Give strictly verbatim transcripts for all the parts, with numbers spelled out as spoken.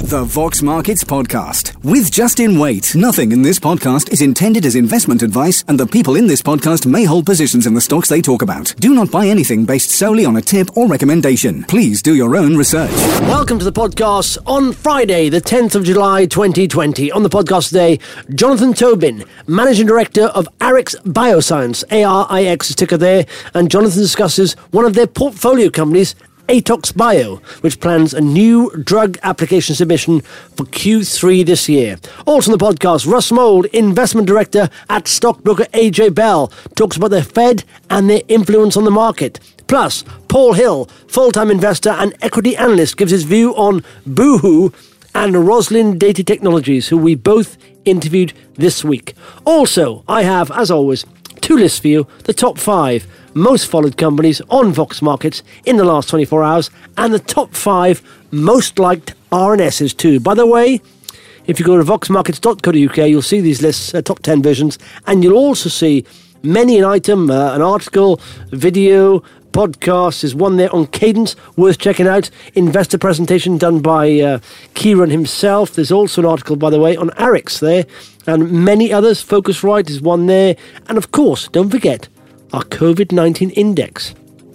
The Vox Markets Podcast with Justin Waite. Nothing in this podcast is intended as investment advice, and the people in this podcast may hold positions in the stocks they talk about. Do not buy anything based solely on a tip or recommendation. Please do your own research. Welcome to the podcast on Friday, the tenth of July, twenty twenty. On the podcast today, Jonathan Tobin, Managing Director of Arix Bioscience, A R I X is ticker there, and Jonathan discusses one of their portfolio companies, Atox Bio, which plans a new drug application submission for Q three this year. Also on the podcast, Russ Mould, Investment Director at stockbroker A J Bell, talks about the Fed and their influence on the market. Plus, Paul Hill, full-time investor and equity analyst, gives his view on Boohoo and Roslyn Data Technologies, who we both interviewed this week. Also, I have, as always, two lists for you, the top five most followed companies on Vox Markets in the last twenty-four hours, and the top five most liked R N Ss too. By the way, if you go to vox markets dot co dot U K, you'll see these lists, uh, top ten versions, and you'll also see many an item, uh, an article, video, podcast. There's one there on Cadence, worth checking out. Investor presentation done by uh, Kieran himself. There's also an article, by the way, on Arix there, and many others. Focusrite is one there. And of course, don't forget, our COVID nineteen index.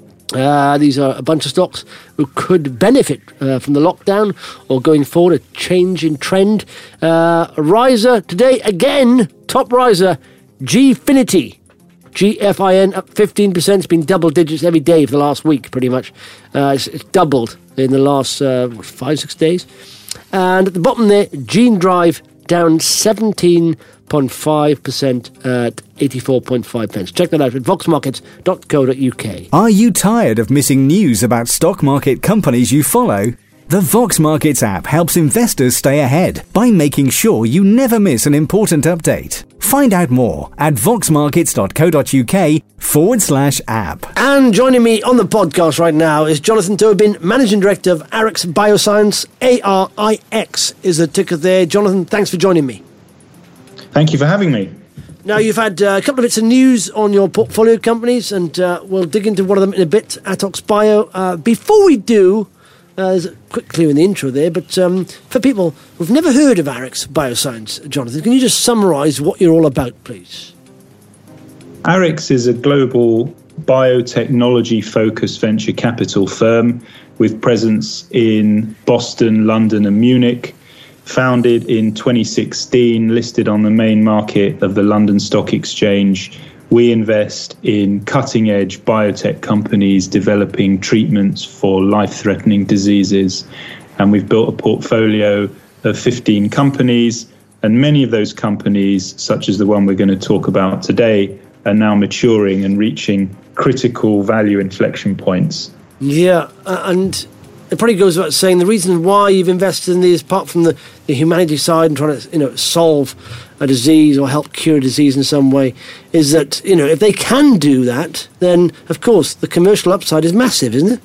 Uh, these are a bunch of stocks who could benefit uh, from the lockdown or going forward, a change in trend. Uh, riser today, again, top riser, Gfinity. G F I N up fifteen percent. It's been double digits every day for the last week, pretty much. Uh, it's, it's doubled in the last uh, five, six days. And at the bottom there, Gene Drive down seventeen point five percent at eighty-four point five pence. Check that out at vox markets dot co dot U K. Are you tired of missing news about stock market companies you follow? The Vox Markets app helps investors stay ahead by making sure you never miss an important update. Find out more at vox markets dot co dot U K forward slash app. And joining me on the podcast right now is Jonathan Tobin, Managing Director of Arix Bioscience. A R I X is the ticker there. Jonathan, thanks for joining me. Thank you for having me. Now, you've had uh, a couple of bits of news on your portfolio companies, and uh, we'll dig into one of them in a bit, Atox Bio. Uh, before we do, uh, there's a quick clue in the intro there, but um, for people who've never heard of Arix Bioscience, Jonathan, can you just summarise what you're all about, please? Arix is a global biotechnology-focused venture capital firm with presence in Boston, London and Munich. Founded in twenty sixteen, listed on the main market of the London Stock Exchange. We invest in cutting-edge biotech companies developing treatments for life-threatening diseases. And we've built a portfolio of fifteen companies, and many of those companies, such as the one we're going to talk about today, are now maturing and reaching critical value inflection points. Yeah, uh, and it probably goes without saying the reason why you've invested in these, apart from the, the humanity side and trying to, you know, solve a disease or help cure a disease in some way, is that, you know, if they can do that, then of course the commercial upside is massive, isn't it?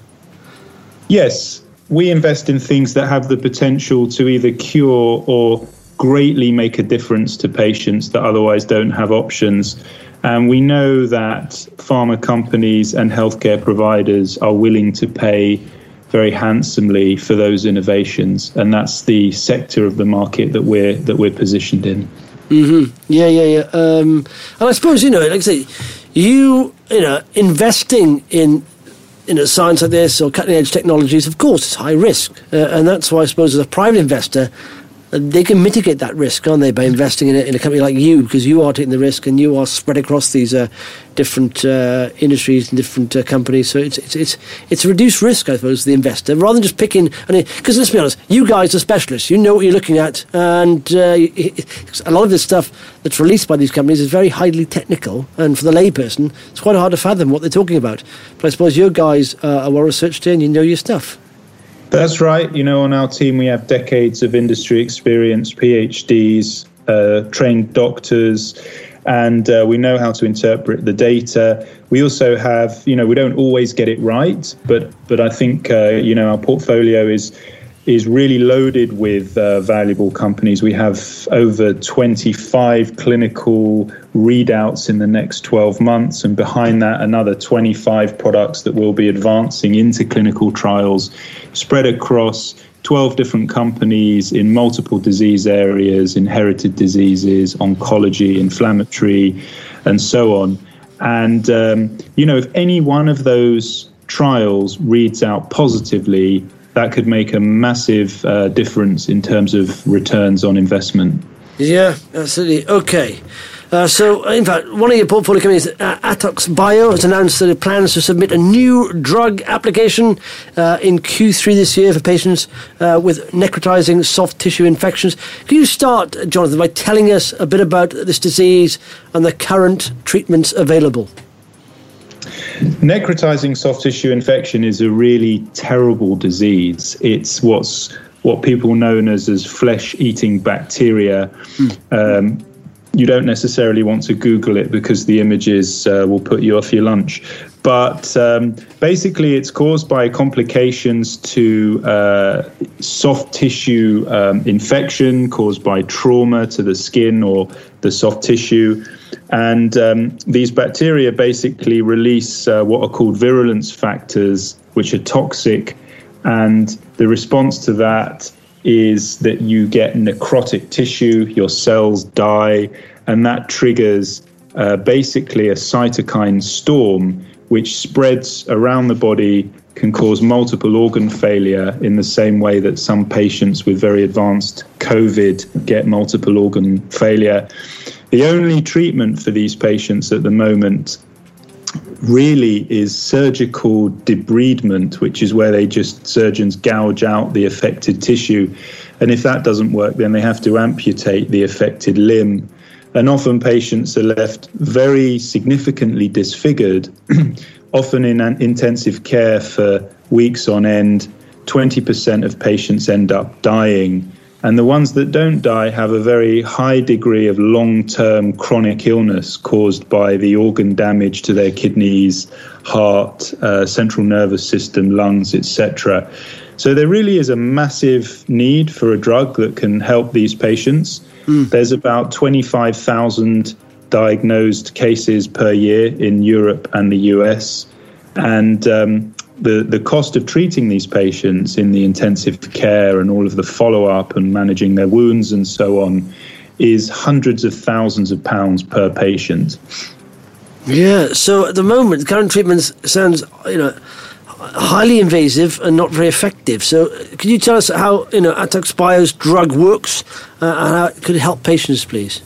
Yes, we invest in things that have the potential to either cure or greatly make a difference to patients that otherwise don't have options. And we know that pharma companies and healthcare providers are willing to pay very handsomely for those innovations, and that's the sector of the market that we're that we're positioned in. Mm-hmm. Yeah, yeah, yeah. Um, and I suppose, you know, like I say, you you know, investing in in a science like this or cutting edge technologies, of course, it's high risk, uh, and that's why I suppose as a private investor, they can mitigate that risk, can't they, by investing in a, in a company like you, because you are taking the risk and you are spread across these uh, different uh, industries and different uh, companies. So it's it's it's it's a reduced risk, I suppose, to the investor, rather than just picking. I mean, because let's be honest, you guys are specialists. You know what you're looking at, and uh, a lot of this stuff that's released by these companies is very highly technical, and for the layperson, it's quite hard to fathom what they're talking about. But I suppose you guys uh, are well researched and you know your stuff. That's right. You know, on our team, we have decades of industry experience, PhDs, uh, trained doctors, and uh, we know how to interpret the data. We also have, you know, we don't always get it right, but but I think, uh, you know, our portfolio is is really loaded with uh, valuable companies. We have over twenty-five clinical readouts in the next twelve months, and behind that, another twenty-five products that will be advancing into clinical trials, spread across twelve different companies in multiple disease areas, inherited diseases, oncology, inflammatory, and so on. And, um, you know, if any one of those trials reads out positively, that could make a massive uh, difference in terms of returns on investment. Yeah, absolutely. Okay. Uh, so, in fact, one of your portfolio companies, uh, Atox Bio, has announced that it plans to submit a new drug application uh, in Q three this year for patients uh, with necrotizing soft tissue infections. Can you start, Jonathan, by telling us a bit about this disease and the current treatments available? Necrotizing soft tissue infection is a really terrible disease. It's what's what people know as, as flesh-eating bacteria. Mm. Um, you don't necessarily want to Google it because the images uh, will put you off your lunch. But um, basically, it's caused by complications to uh, soft tissue um, infection caused by trauma to the skin or the soft tissue. And um, these bacteria basically release uh, what are called virulence factors, which are toxic. And the response to that is that you get necrotic tissue, your cells die, and that triggers uh, basically a cytokine storm, which spreads around the body, can cause multiple organ failure in the same way that some patients with very advanced COVID get multiple organ failure. The only treatment for these patients at the moment really is surgical debridement, which is where they just, surgeons gouge out the affected tissue. And if that doesn't work, then they have to amputate the affected limb. And often patients are left very significantly disfigured, often in an intensive care for weeks on end. twenty percent of patients end up dying. And the ones that don't die have a very high degree of long-term chronic illness caused by the organ damage to their kidneys, heart, uh, central nervous system, lungs, et cetera. So there really is a massive need for a drug that can help these patients. Mm. There's about twenty-five thousand diagnosed cases per year in Europe and the U S. And um, The, the cost of treating these patients in the intensive care and all of the follow-up and managing their wounds and so on is hundreds of thousands of pounds per patient. Yeah, so at the moment, current treatments sounds, you know, highly invasive and not very effective. So can you tell us how, you know, Atox Bio's drug works uh, and how it could help patients, please?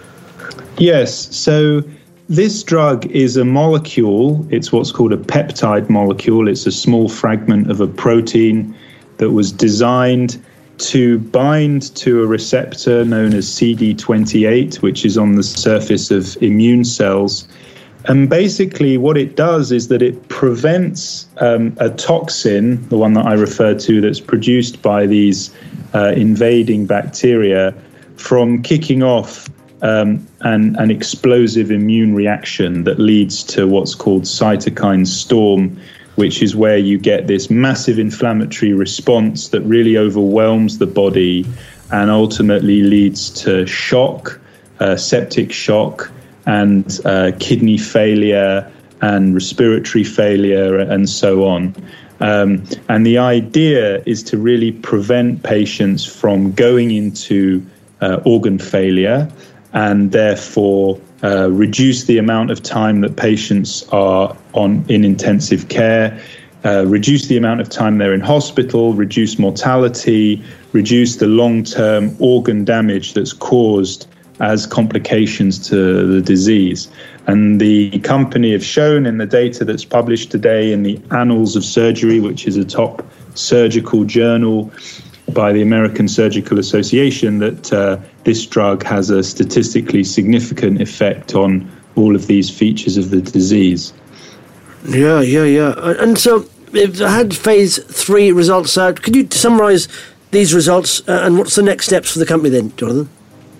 Yes, so this drug is a molecule. It's what's called a peptide molecule. It's a small fragment of a protein that was designed to bind to a receptor known as C D twenty-eight, which is on the surface of immune cells. And basically what it does is that it prevents um, a toxin, the one that I referred to, that's produced by these uh, invading bacteria, from kicking off Um, an, an explosive immune reaction that leads to what's called cytokine storm, which is where you get this massive inflammatory response that really overwhelms the body and ultimately leads to shock, uh, septic shock, and uh, kidney failure and respiratory failure and so on. Um, and the idea is to really prevent patients from going into uh, organ failure, and therefore uh, reduce the amount of time that patients are on in intensive care, uh, reduce the amount of time they're in hospital, reduce mortality, reduce the long-term organ damage that's caused as complications to the disease. And the company have shown in the data that's published today in the Annals of Surgery, which is a top surgical journal by the American Surgical Association, that uh, this drug has a statistically significant effect on all of these features of the disease. Yeah, yeah, yeah. And so it had phase three results out. Could you summarise these results uh, and what's the next steps for the company then, Jonathan?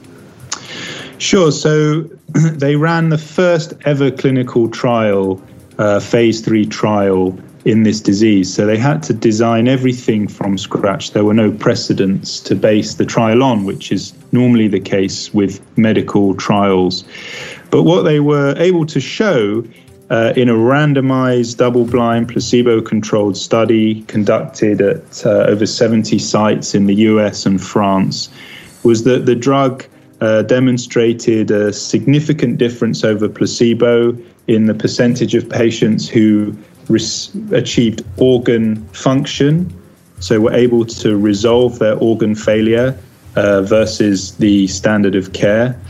Sure. So they ran the first ever clinical trial, uh, phase three trial in this disease. So they had to design everything from scratch. There were no precedents to base the trial on, which is normally the case with medical trials. But what they were able to show uh, in a randomized, double-blind, placebo-controlled study conducted at uh, over seventy sites in the U S and France, was that the drug uh, demonstrated a significant difference over placebo in the percentage of patients who res- achieved organ function, so were able to resolve their organ failure uh, versus the standard of care.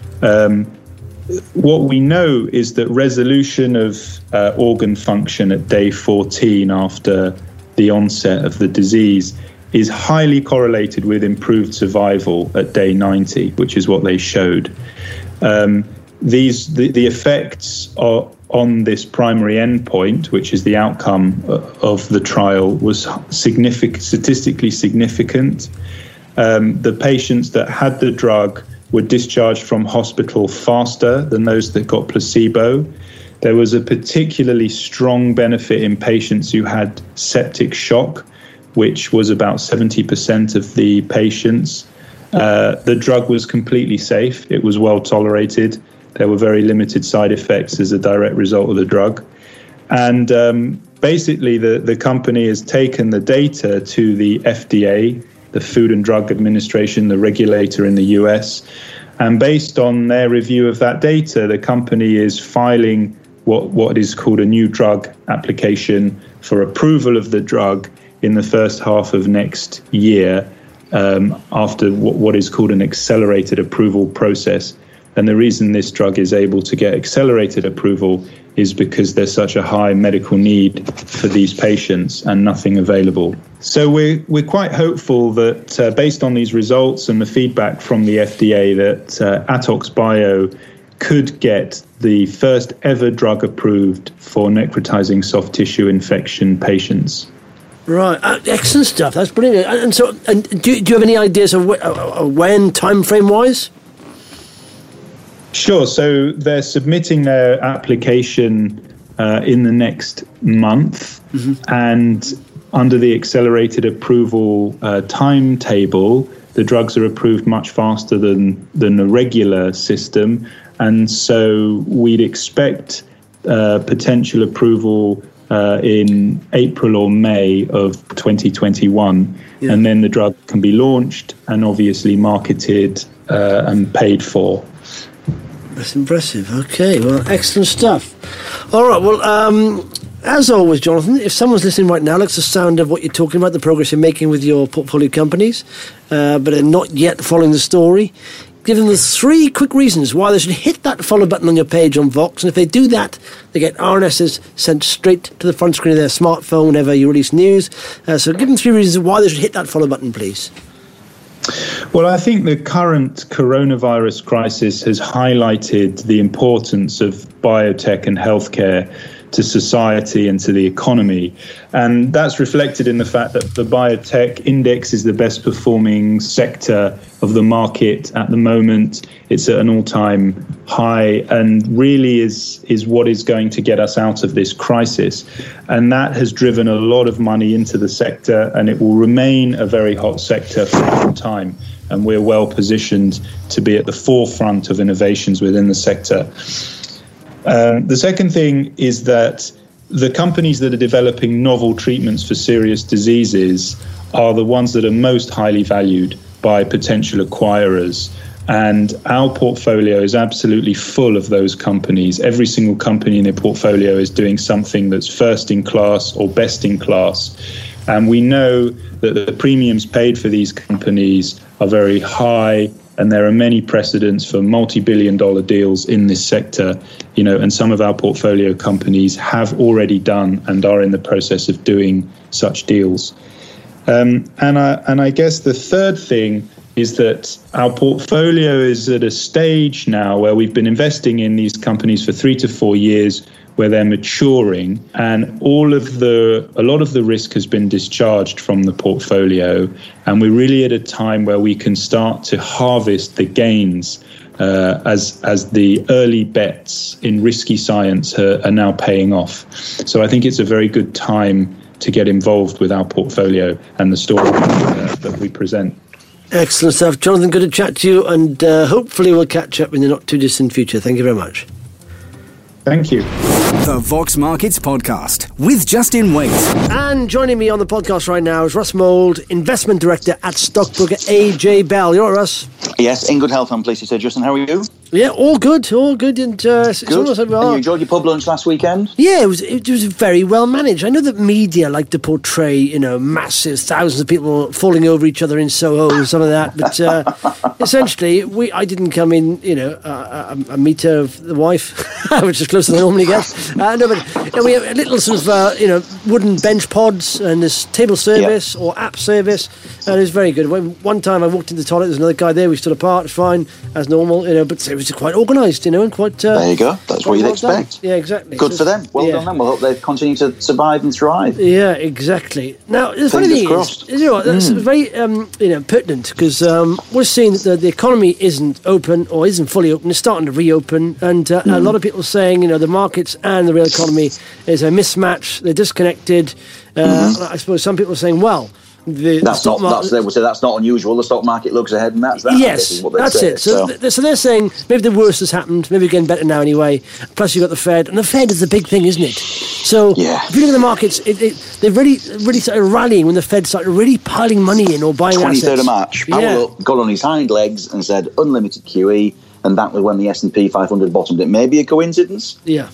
Um, what we know is that resolution of uh, organ function at day fourteen after the onset of the disease is highly correlated with improved survival at day ninety, which is what they showed. Um, these the, the effects are on this primary endpoint, which is the outcome of the trial, was significant, statistically significant. Um, the patients that had the drug were discharged from hospital faster than those that got placebo. There was a particularly strong benefit in patients who had septic shock, which was about seventy percent of the patients. Uh, the drug was completely safe. It was well tolerated. There were very limited side effects as a direct result of the drug. And um, basically, the, the company has taken the data to the F D A, the Food and Drug Administration, the regulator in the U S. And based on their review of that data, the company is filing what, what is called a new drug application for approval of the drug in the first half of next year, um, after what, what is called an accelerated approval process. And the reason this drug is able to get accelerated approval is because there's such a high medical need for these patients and nothing available. So we're, we're quite hopeful that uh, based on these results and the feedback from the F D A, that uh, AtoxBio could get the first ever drug approved for necrotizing soft tissue infection patients. Right, uh, excellent stuff. That's brilliant. And, and so, and do, do you have any ideas of wh- uh, when, time frame wise? Sure. So they're submitting their application uh, in the next month, mm-hmm. and under the accelerated approval uh, timetable, the drugs are approved much faster than than the regular system, and so we'd expect uh, potential approval uh, in April or May of twenty twenty-one, yeah. And then the drug can be launched and obviously marketed uh, and paid for. That's impressive. Okay, well, excellent stuff. All right, well, um, as always, Jonathan, if someone's listening right now, likes the sound of what you're talking about, the progress you're making with your portfolio companies, uh, but are not yet following the story, give them the three quick reasons why they should hit that follow button on your page on Vox. And if they do that, they get R N Ss sent straight to the front screen of their smartphone whenever you release news. Uh, so give them three reasons why they should hit that follow button, please. Well, I think the current coronavirus crisis has highlighted the importance of biotech and healthcare to society and to the economy. And that's reflected in the fact that the biotech index is the best performing sector of the market at the moment. It's at an all-time high and really is, is what is going to get us out of this crisis. And that has driven a lot of money into the sector, and it will remain a very hot sector for some time. And we're well positioned to be at the forefront of innovations within the sector. Um, the second thing is that the companies that are developing novel treatments for serious diseases are the ones that are most highly valued by potential acquirers. And our portfolio is absolutely full of those companies. Every single company in their portfolio is doing something that's first in class or best in class. And we know that the premiums paid for these companies are very high, and there are many precedents for multi-billion dollar deals in this sector, you know, and some of our portfolio companies have already done and are in the process of doing such deals. Um, and I, and I guess the third thing is that our portfolio is at a stage now where we've been investing in these companies for three to four years, where they're maturing, and all of the a lot of the risk has been discharged from the portfolio, and we're really at a time where we can start to harvest the gains uh, as as the early bets in risky science are, are now paying off. So I think it's a very good time to get involved with our portfolio and the story uh, that we present. Excellent stuff. Jonathan, good to chat to you, and uh, hopefully we'll catch up in the not too distant future. Thank you very much. Thank you. The Vox Markets Podcast with Justin Waite. And joining me on the podcast right now is Russ Mould, Investment Director at Stockbroker A J Bell. You all right, Russ? Yes, in good health, I'm pleased to say. Justin, how are you? Yeah, all good, all good. And, uh, it's good. almost like we are. And you enjoyed your pub lunch last weekend? Yeah, it was it was very well managed. I know that media like to portray, you know, massive thousands of people falling over each other in Soho and some of that, but uh, essentially, we I didn't come in, you know, a, a, a metre of the wife, which is closer than I normally get. Uh, no, but you know, we have a little sort of, uh, you know, wooden bench pods and this table service yeah. or app service, and it was very good. When, one time I walked into the toilet, there's another guy there, we stood apart, it's fine, as normal, you know, but it was quite organised, you know, and quite... Uh, there you go, that's what you'd well expect. Done. Yeah, exactly. Good so, for them, well yeah. done them, we'll hope they continue to survive and thrive. Yeah, exactly. Now, the funny thing is, you know what, that's mm. very, um, you know, pertinent, because um, we're seeing that the, the economy isn't open, or isn't fully open, it's starting to reopen, and uh, mm. a lot of people saying, you know, the markets and the real economy is a mismatch, they're disconnected. Uh, mm-hmm. I suppose some people are saying, well, the, that's the not market, that's, they would say that's not unusual. The stock market looks ahead, and that's that. Yes, is what that's say, it. So, so. Th- so they're saying maybe the worst has happened. Maybe we're getting better now anyway. Plus, you've got the Fed, and the Fed is the big thing, isn't it? So yeah. if you look at the markets, it, it, they've really, really started rallying when the Fed started really piling money in or buying assets. twenty-third of March, Powell yeah. up, got on his hind legs and said unlimited Q E, and that was when the S and P five hundred bottomed. It may be a coincidence. Yeah.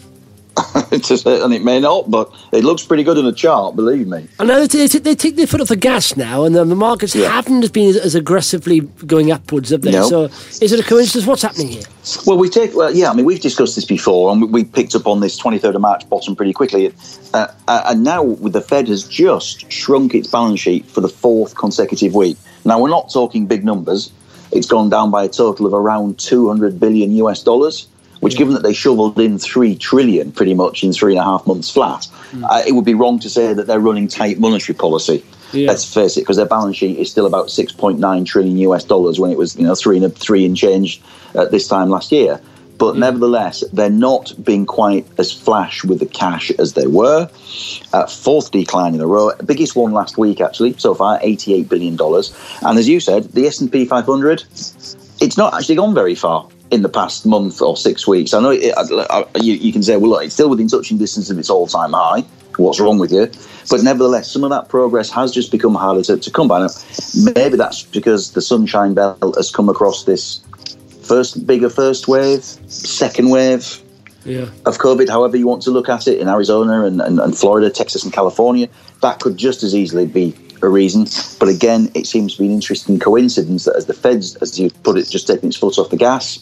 And it may not, but it looks pretty good in a chart, believe me. I know they, they, they take their foot off the gas now, and um, the markets yeah. haven't been as, as aggressively going upwards, have they? No. So, is it a coincidence? What's happening here? Well, we take, well, yeah, I mean, we've discussed this before, and we, we picked up on this twenty-third of March bottom pretty quickly. Uh, uh, and now the Fed has just shrunk its balance sheet for the fourth consecutive week. Now, we're not talking big numbers. It's gone down by a total of around two hundred billion U S dollars. Which, yeah. given that they shoveled in three trillion pretty much in three and a half months flat, mm. uh, it would be wrong to say that they're running tight monetary policy. Yeah. Let's face it, because their balance sheet is still about six point nine trillion U S dollars when it was, you know, three and three and change at this time last year. But yeah. nevertheless, they're not being quite as flash with the cash as they were. Uh, fourth decline in a row, biggest one last week actually so far, eighty-eight billion dollars. And as you said, the S and P five hundred, it's not actually gone very far in the past month or six weeks. I know it, I, I, you, you can say, well, look, it's still within touching distance of its all-time high. What's wrong with you? But nevertheless, some of that progress has just become harder to, to come by. Now, maybe that's because the sunshine belt has come across this first bigger first wave, second wave yeah. of COVID, however you want to look at it, in Arizona and, and, and Florida, Texas and California. That could just as easily be a reason. But again, it seems to be an interesting coincidence that as the Fed's, as you put it, just taking its foot off the gas,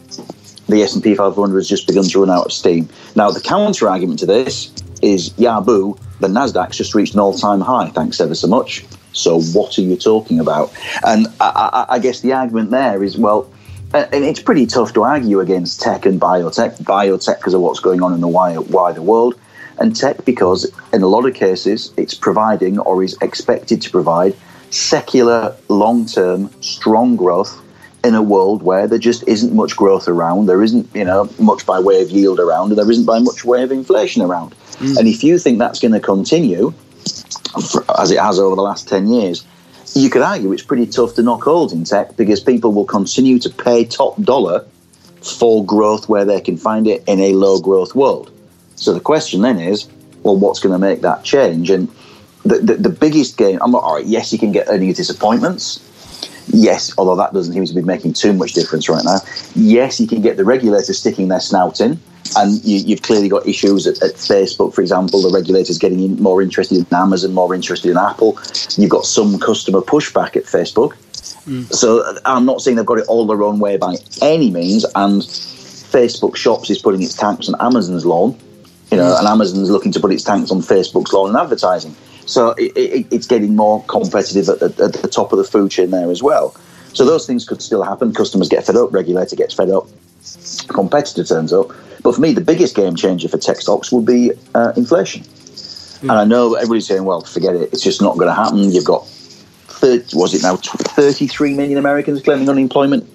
the S and P five hundred has just begun to run out of steam. Now, the counter-argument to this is, yeah, boo, the Nasdaq's just reached an all-time high, thanks ever so much. So what are you talking about? And I, I, I guess the argument there is, well, and it's pretty tough to argue against tech and biotech. Biotech because of what's going on in the wider world, and tech because, in a lot of cases, it's providing or is expected to provide secular, long-term, strong growth in a world where there just isn't much growth around, there isn't, you know, much by way of yield around, and there isn't by much way of inflation around. Mm. And if you think that's going to continue, as it has over the last ten years, you could argue it's pretty tough to knock holes in tech because people will continue to pay top dollar for growth where they can find it in a low growth world. So the question then is, well, what's going to make that change? And the, the, the biggest game, I'm all right, yes, you can get earnings disappointments. Yes, although that doesn't seem to be making too much difference right now. Yes, you can get the regulators sticking their snout in. And you, you've clearly got issues at, at Facebook, for example, the regulators getting in, more interested in Amazon, more interested in Apple. You've got some customer pushback at Facebook. Mm. So I'm not saying they've got it all their own way by any means. And Facebook Shops is putting its tanks on Amazon's lawn, you know, mm. and Amazon's looking to put its tanks on Facebook's lawn in advertising. So it, it, it's getting more competitive at the, at the top of the food chain there as well. So those things could still happen. Customers get fed up, regulator gets fed up, competitor turns up. But for me, the biggest game changer for tech stocks would be uh, inflation. Mm. And I know everybody's saying, well, forget it, it's just not going to happen. You've got, thirty, was it now, thirty-three million Americans claiming unemployment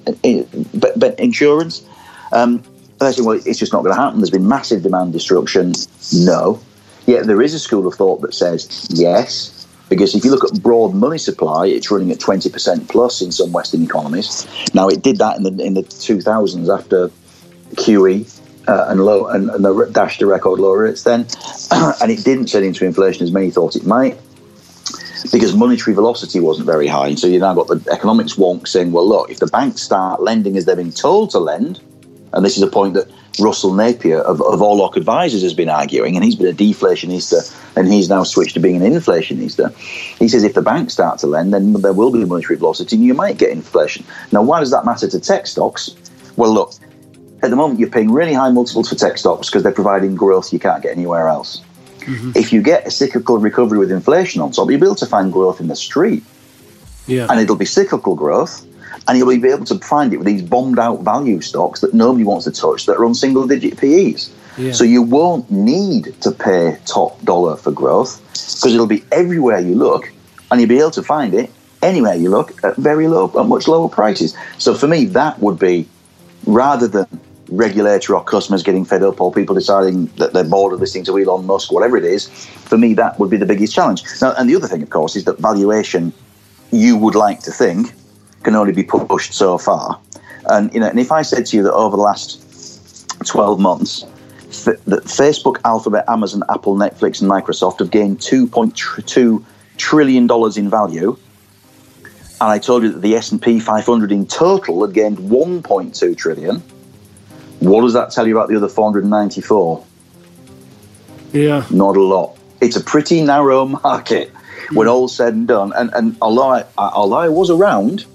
insurance. Um, and I say, well, it's just not going to happen. There's been massive demand destruction. No. Yet there is a school of thought that says yes, because if you look at broad money supply, it's running at twenty percent plus in some Western economies. Now, it did that in the in the two thousands after Q E uh, and low, and, and the dashed to record low rates then, and it didn't turn into inflation as many thought it might, because monetary velocity wasn't very high. And so you now got the economics wonk saying, well, look, if the banks start lending as they've been told to lend, and this is a point that Russell Napier of, of Orlock Advisors has been arguing, and he's been a deflationista, and he's now switched to being an inflationista. He says if the banks start to lend, then there will be monetary velocity, and you might get inflation. Now, why does that matter to tech stocks? Well, look, at the moment you're paying really high multiples for tech stocks because they're providing growth you can't get anywhere else. Mm-hmm. If you get a cyclical recovery with inflation on top, you'll be able to find growth in the street. Yeah. And it'll be cyclical growth. And you'll be able to find it with these bombed-out value stocks that nobody wants to touch that are on single-digit P Es. Yeah. So you won't need to pay top dollar for growth because it'll be everywhere you look, and you'll be able to find it anywhere you look at very low, at much lower prices. So for me, that would be, rather than regulator or customers getting fed up or people deciding that they're bored of listening to Elon Musk, whatever it is, for me, that would be the biggest challenge. Now, and the other thing, of course, is that valuation, you would like to think, can only be pushed so far. And you know, and if I said to you that over the last twelve months, f- that Facebook, Alphabet, Amazon, Apple, Netflix, and Microsoft have gained two point two trillion dollars in value, and I told you that the S and P five hundred in total had gained one point two trillion, what does that tell you about the other four hundred ninety-four? Yeah, not a lot. It's a pretty narrow market when all's said and done. And and although I, I although I was around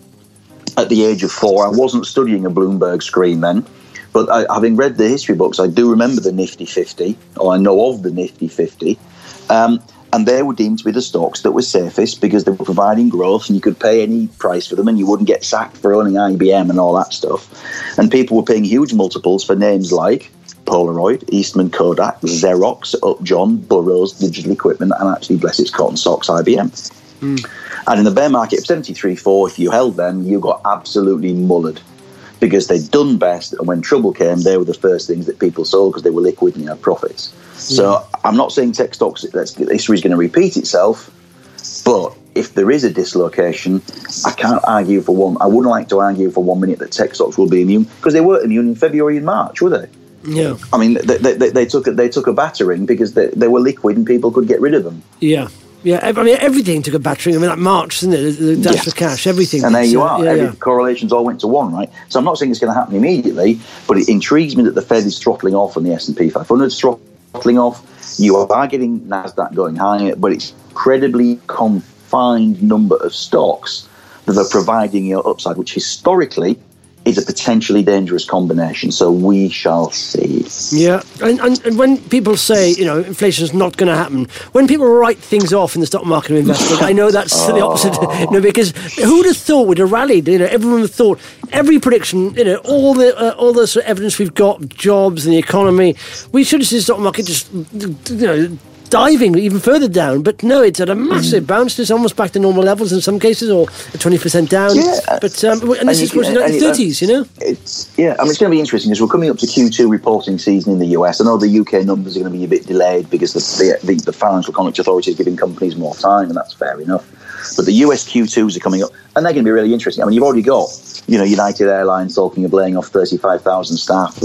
at the age of four, I wasn't studying a Bloomberg screen then, but I, having read the history books, I do remember the Nifty fifty, or I know of the Nifty fifty, um, and they were deemed to be the stocks that were safest because they were providing growth and you could pay any price for them and you wouldn't get sacked for owning I B M and all that stuff. And people were paying huge multiples for names like Polaroid, Eastman Kodak, Xerox, Upjohn, Burroughs, Digital Equipment, and actually, bless its cotton socks, I B M. Mm. And in the bear market of seventy-three point four, if you held them, you got absolutely mullered because they'd done best, and when trouble came, they were the first things that people sold because they were liquid and you had profits. Mm. So I'm not saying tech stocks, that's, history is going to repeat itself, but if there is a dislocation, I can't argue for one. I wouldn't like to argue for one minute that tech stocks will be immune, because they weren't immune in February and March, were they? Yeah. I mean, they, they, they took a, they took a battering because they, they were liquid and people could get rid of them. Yeah. Yeah, I mean, everything took a battering. I mean, like March, isn't it? The dash yeah. for cash, everything. And there you are. Yeah, Every yeah. correlations all went to one, right? So I'm not saying it's going to happen immediately, but it intrigues me that the Fed is throttling off and the S and P five hundred is throttling off. You are getting NASDAQ going higher, but it's incredibly confined number of stocks that are providing your upside, which historically is a potentially dangerous combination. So we shall see. Yeah, and, and, and when people say, you know, inflation is not going to happen, when people write things off in the stock market and investment, I know that's oh. the opposite. You know, because who would have thought would have rallied? You know, everyone would have thought every prediction, you know, all the uh, all the sort of evidence we've got, jobs and the economy, we should have seen the stock market just, you know, diving even further down, but no, it's at a massive bounce. It's almost back to normal levels in some cases, or twenty percent down. Yeah. But um, and this and is what's in the thirties, you know. It's yeah. I mean, it's going to be interesting as we're coming up to Q two reporting season in the U S. I know the U K numbers are going to be a bit delayed because the the, the, the Financial Conduct Authority is giving companies more time, and that's fair enough. But the U S Q twos are coming up, and they're going to be really interesting. I mean, you've already got, you know, United Airlines talking of laying off thirty-five thousand staff.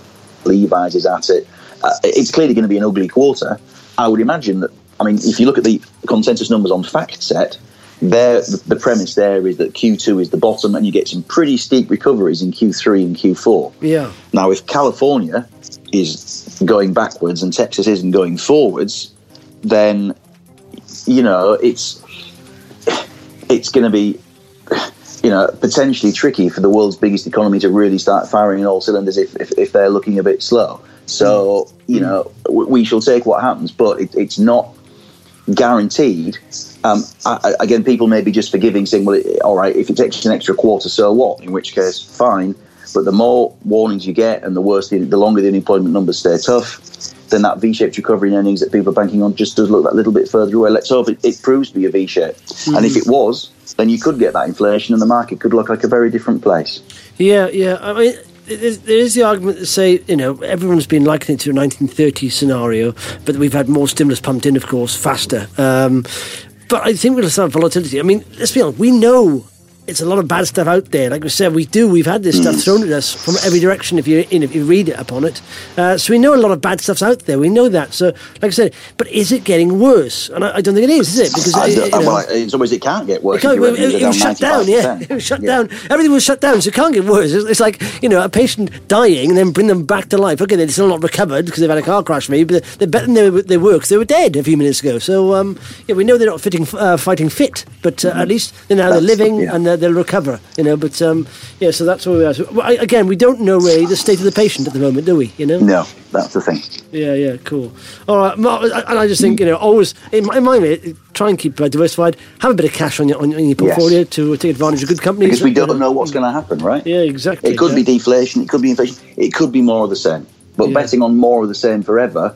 Levi's is at it. Uh, it's clearly going to be an ugly quarter. I would imagine that, I mean, if you look at the consensus numbers on FactSet, there, the, the premise there is that Q two is the bottom and you get some pretty steep recoveries in Q three and Q four. Yeah. Now, if California is going backwards and Texas isn't going forwards, then, you know, it's it's going to be, you know, potentially tricky for the world's biggest economy to really start firing in all cylinders if, if, if they're looking a bit slow. So, you know, we shall take what happens, but it, it's not guaranteed. Um, I, again, people may be just forgiving, saying, well, it, all right, if it takes an extra quarter, so what? In which case, fine. But the more warnings you get and the worse, the, the longer the unemployment numbers stay tough, then that V-shaped recovery in earnings that people are banking on just does look that little bit further away. Let's hope it, it proves to be a V-shape. Mm-hmm. And if it was, then you could get that inflation and the market could look like a very different place. Yeah, yeah. I mean, there is the argument to say, you know, everyone's been likening it to a nineteen thirties scenario, but we've had more stimulus pumped in, of course, faster. Um, but I think we'll start volatility. I mean, let's be honest, we know it's a lot of bad stuff out there. Like we said, we do. We've had this stuff thrown at us from every direction if you if you read it upon it. Uh, so we know a lot of bad stuff's out there. We know that. So, like I said, but is it getting worse? And I, I don't think it is, is it? Because I, it, you know, well, in some ways, it can't get worse. It, can't, it, it, it was shut down. Yeah, it was shut yeah. down. Everything was shut down, so it can't get worse. It's, it's like, you know, a patient dying and then bring them back to life. Okay, they're still not recovered because they've had a car crash, maybe, but they're better than they were, they were because they were dead a few minutes ago. So, um, yeah, we know they're not fitting, uh, fighting fit, but uh, at least they're now they're living yeah. and uh, they'll recover. You know, but um, yeah, so that's where we are. So, well, again, we don't know really the state of the patient at the moment, do we? You know, no, that's the thing. Yeah, yeah, cool. All right, and I just think, you know, always in my mind, try and keep uh, diversified. Have a bit of cash on your on, on your portfolio yes. to take advantage of good companies. Because we don't know what's going to happen, right? Yeah, exactly. It could yeah. be deflation. It could be inflation. It could be more of the same. But yeah. betting on more of the same forever.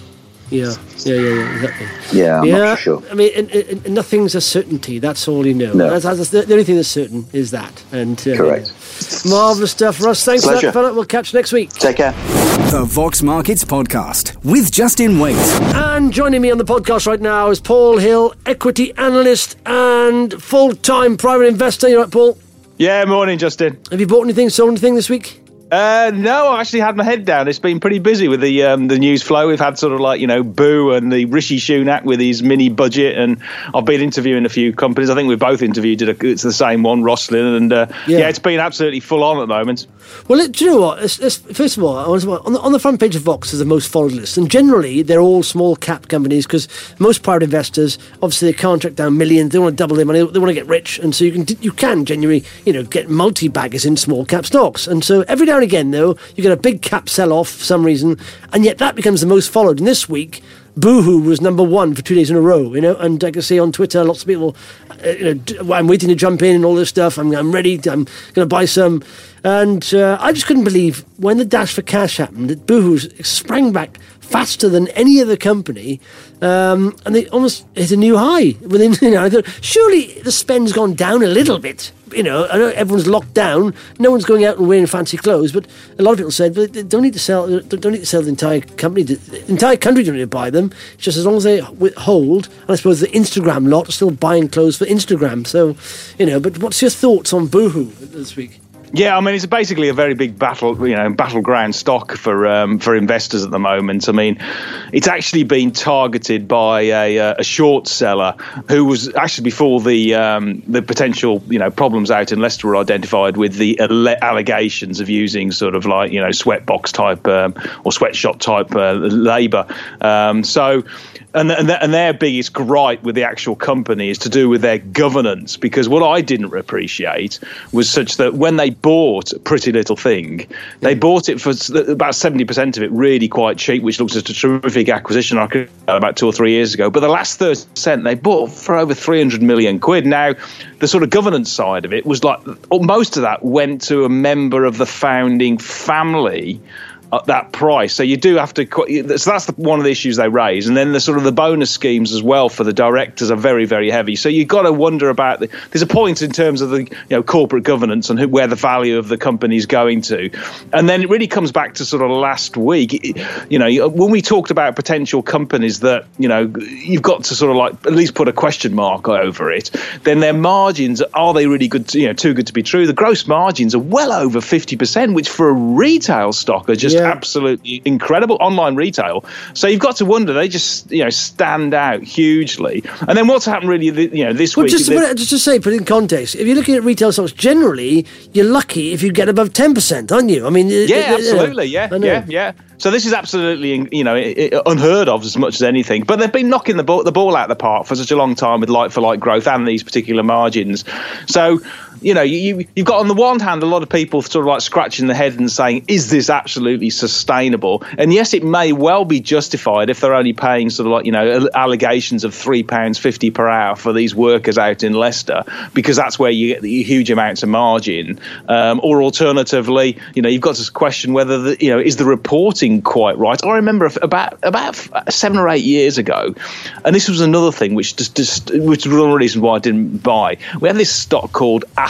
Yeah, yeah, yeah, yeah, exactly. Yeah, I'm yeah, not sure. I mean, and, and, and nothing's a certainty. That's all you know. No. That's, that's the, the only thing that's certain is that. And uh, correct. Yeah. Marvellous stuff, Russ. Thanks Pleasure. for that, fella. We'll catch you next week. Take care. The Vox Markets Podcast with Justin Waite. And joining me on the podcast right now is Paul Hill, equity analyst and full-time private investor. You right, Paul? Yeah, morning, Justin. Have you bought anything, sold anything this week? Uh, no, I actually had my head down. It's been pretty busy with the um, the news flow. We've had sort of like, you know, Boo and the Rishi Sunak with his mini budget, and I've been interviewing a few companies. I think we've both interviewed, it's the same one, Rosslyn, and uh, yeah. yeah, it's been absolutely full on at the moment. Well, do you know what? It's, it's, first of all, I was, on, the, on the front page of Vox is the most followed list, and generally they're all small cap companies because most private investors, obviously, they can't track down millions. They want to double their money. They want to get rich, and so you can you can genuinely, you know, get multi baggers in small cap stocks. And so every now and again, though, you get a big cap sell off for some reason, and yet that becomes the most followed. And this week, Boohoo was number one for two days in a row, you know, and I can see on Twitter lots of people, uh, you know, I'm waiting to jump in and all this stuff. I'm, I'm ready. To, I'm going to buy some. And uh, I just couldn't believe when the dash for cash happened that Boohoo sprang back faster than any other company, um, and they almost hit a new high within, you know, I thought, surely the spend's gone down a little bit. You know, I know everyone's locked down. No one's going out and wearing fancy clothes, but a lot of people said, "But they don't need to sell. Don't need to sell the entire company. The entire country don't need to buy them. It's just as long as they hold." And I suppose the Instagram lot are still buying clothes for Instagram. So, you know. But what's your thoughts on Boohoo this week? Yeah, I mean, it's basically a very big battle, you know, battleground stock for um, for investors at the moment. I mean, it's actually been targeted by a, a short seller who was actually before the um, the potential, you know, problems out in Leicester were identified with the allegations of using sort of like, you know, sweatbox type um, or sweatshop type uh, labour. Um, so. And, and, and their biggest gripe with the actual company is to do with their governance, because what I didn't appreciate was such that when they bought Pretty Little Thing, they bought it for about seventy percent of it really quite cheap, which looks like a terrific acquisition about two or three years ago. But the last thirty percent they bought for over three hundred million quid. Now, the sort of governance side of it was like most of that went to a member of the founding family at that price. So you do have to, so that's the, one of the issues they raise. And then the sort of the bonus schemes as well for the directors are very, very heavy. So you've got to wonder about, the, there's a point in terms of the, you know, corporate governance and who, where the value of the company is going to. And then it really comes back to sort of last week, you know, when we talked about potential companies that, you know, you've got to sort of like at least put a question mark over it, then their margins, are they really good, to, you know, too good to be true? The gross margins are well over fifty percent, which for a retail stock are just, yeah. absolutely incredible. Online retail. So you've got to wonder, they just, you know, stand out hugely. And then what's happened really, you know, this well, week. Just, the, just to say, put it in context, if you're looking at retail stocks, generally, you're lucky if you get above ten percent, aren't you? I mean, yeah, absolutely. Yeah, yeah, yeah. So this is absolutely, you know, unheard of as much as anything. But they've been knocking the ball, the ball out of the park for such a long time with like-for-like growth and these particular margins. So, you know, you, you've got on the one hand a lot of people sort of like scratching their head and saying, is this absolutely sustainable? And yes, it may well be justified if they're only paying sort of like, you know, allegations of three pounds fifty per hour for these workers out in Leicester, because that's where you get the huge amounts of margin. Um, or alternatively, you know, you've got to question whether, the, you know, is the reporting quite right? I remember about about seven or eight years ago, and this was another thing which just, just which was one reason why I didn't buy. We had this stock called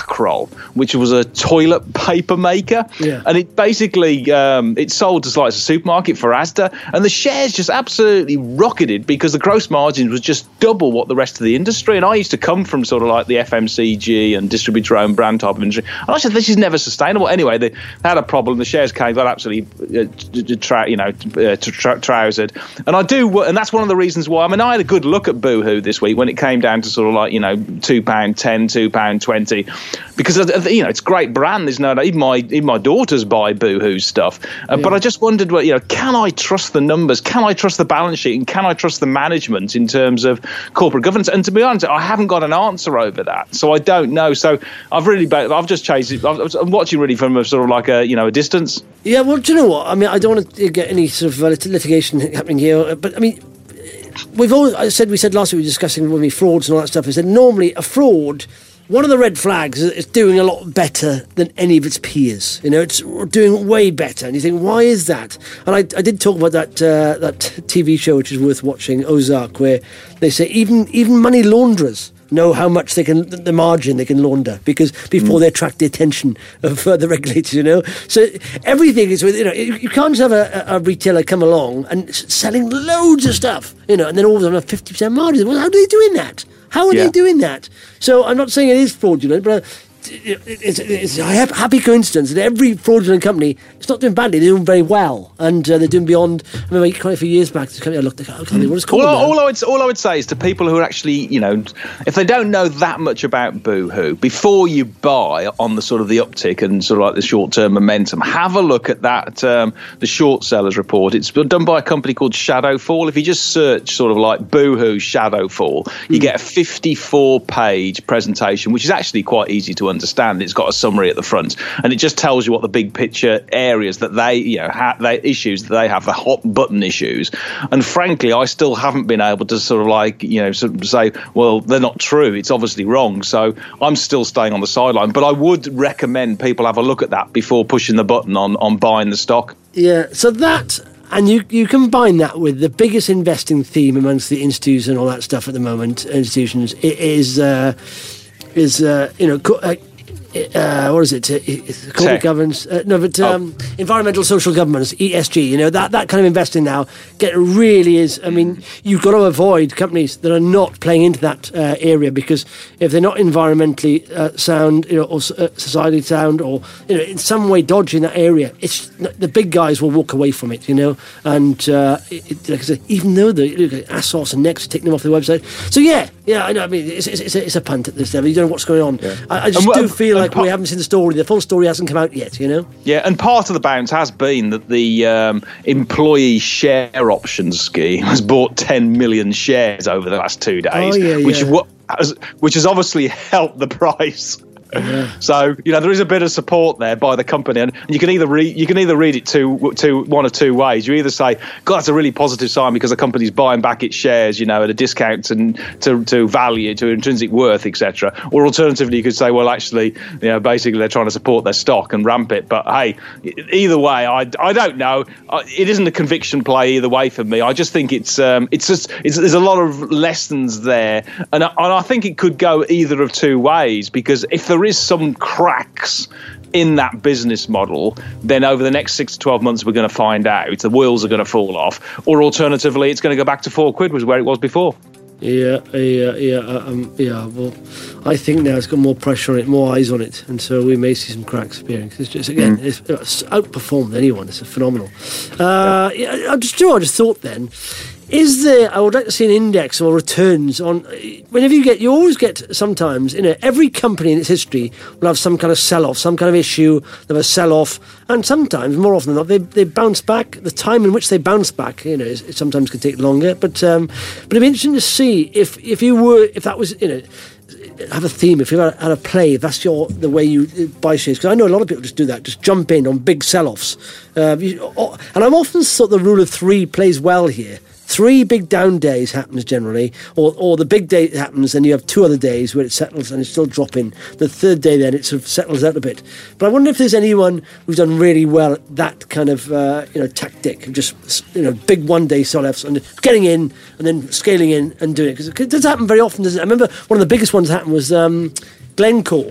Accrol, which was a toilet paper maker. Yeah. And it basically, um, it sold to like a supermarket for Asda, and the shares just absolutely rocketed because the gross margins was just double what the rest of the industry. And I used to come from sort of like the F M C G and distributor own brand type of industry. And I said, this is never sustainable. Anyway, they had a problem. The shares came, got absolutely, uh, tra- you know, uh, tra- trousered. And I do, and that's one of the reasons why. I mean, I had a good look at Boohoo this week when it came down to sort of like, you know, two pounds ten, two pounds twenty, because, you know, it's a great brand. There's no, even my, even my daughters buy Boohoo stuff. Uh, yeah. But I just wondered, well, you know, can I trust the numbers? Can I trust the balance sheet? And can I trust the management in terms of corporate governance? And to be honest, I haven't got an answer over that. So I don't know. So I've really, I've just chased it. I'm watching really from a sort of like a, you know, a distance. Yeah, well, do you know what? I mean, I don't want to get any sort of uh, litigation happening here, but I mean, we've always, I said, we said last week we were discussing when we frauds and all that stuff. I said normally a fraud, one of the red flags is it's doing a lot better than any of its peers. You know, it's doing way better. And you think, why is that? And I, I did talk about that uh, that T V show, which is worth watching, Ozark, where they say even even money launderers know how much they can, the margin they can launder, because before mm. they attract the attention of uh, the regulators, you know. So everything is with, you know, you can't just have a, a retailer come along and selling loads of stuff, you know, and then all of a sudden have fifty percent margin. Well, how are they doing that? How are yeah. they doing that? So I'm not saying it is fraudulent, but it's, it's a happy coincidence that every fraudulent company, it's not doing badly, they're doing very well, and uh, they're doing beyond. I remember quite a few years back, this company I looked at, I can't think what it's called. All, all, I would, all I would say is to people who are actually, you know, if they don't know that much about Boohoo, before you buy on the sort of the uptick and sort of like the short-term momentum, have a look at that, um, the short sellers report. It's done by a company called Shadowfall. If you just search sort of like Boohoo Shadowfall, you mm. get a fifty-four page presentation, which is actually quite easy to understand. It's got a summary at the front, and it just tells you what the big picture areas that they, you know, ha- they issues that they have, the hot button issues. And frankly, I still haven't been able to sort of like, you know, sort of say, well, they're not true. It's obviously wrong. So I'm still staying on the sideline. But I would recommend people have a look at that before pushing the button on on buying the stock. Yeah. So that. And you, you combine that with the biggest investing theme amongst the institutes and all that stuff at the moment, institutions, it is, uh, is uh, you know, co- uh, uh, what is it? It's corporate governance. Uh, no, but um, oh. environmental social governance, E S G. You know, that, that kind of investing now get really is. I mean, you've got to avoid companies that are not playing into that uh, area, because if they're not environmentally uh, sound, you know, or uh, society sound, or you know, in some way dodgy in that area, it's the big guys will walk away from it. You know, and uh, it, like I said, even though the look at Asos and Next taking them off the website. So yeah, yeah, I know. I mean, it's it's, it's, a, it's a punt at this level. You don't know what's going on. Yeah. I, I just and, do feel. Like we haven't seen the story. The full story hasn't come out yet, you know? Yeah, and part of the bounce has been that the um, employee share options scheme has bought ten million shares over the last two days, oh, yeah, which, yeah. has, which has obviously helped the price. Yeah. So you know there is a bit of support there by the company, and you can either read you can either read it two two one or two ways. You either say, "God, that's a really positive sign because the company's buying back its shares, you know, at a discount and to to value, to intrinsic worth, et cetera" Or alternatively, you could say, "Well, actually, you know, basically they're trying to support their stock and ramp it." But hey, either way, I, I don't know. It isn't a conviction play either way for me. I just think it's um it's just it's, there's a lot of lessons there, and I, and I think it could go either of two ways, because if there is some cracks in that business model, then over the next six to twelve months we're going to find out. The wheels are going to fall off, or alternatively it's going to go back to four quid, was where it was before. Yeah, yeah, yeah, um, yeah. Well, I think now it's got more pressure on it, more eyes on it, and so we may see some cracks appearing. It's just again, mm. it's, it's outperformed anyone. It's a phenomenal. Uh, yeah. Yeah, I just, you know, I just thought then. Is there, I would like to see an index or returns on, whenever you get, you always get sometimes, you know, every company in its history will have some kind of sell-off, some kind of issue, they have a sell-off, and sometimes, more often than not, they they bounce back. The time in which they bounce back, you know, it, it sometimes can take longer, but um, but it'd be interesting to see if, if you were, if that was, you know, have a theme, if you had a play, if that's your the way you buy shares, because I know a lot of people just do that, just jump in on big sell-offs, uh, you, and I've often thought the rule of three plays well here. Three big down days happens generally, or or the big day happens, and you have two other days where it settles and it's still dropping. The third day then it sort of settles out a bit. But I wonder if there's anyone who's done really well at that kind of uh, you know tactic, just you know big one day sell-offs and getting in and then scaling in and doing it, because it does happen very often, doesn't it? I remember one of the biggest ones that happened was um, Glencore.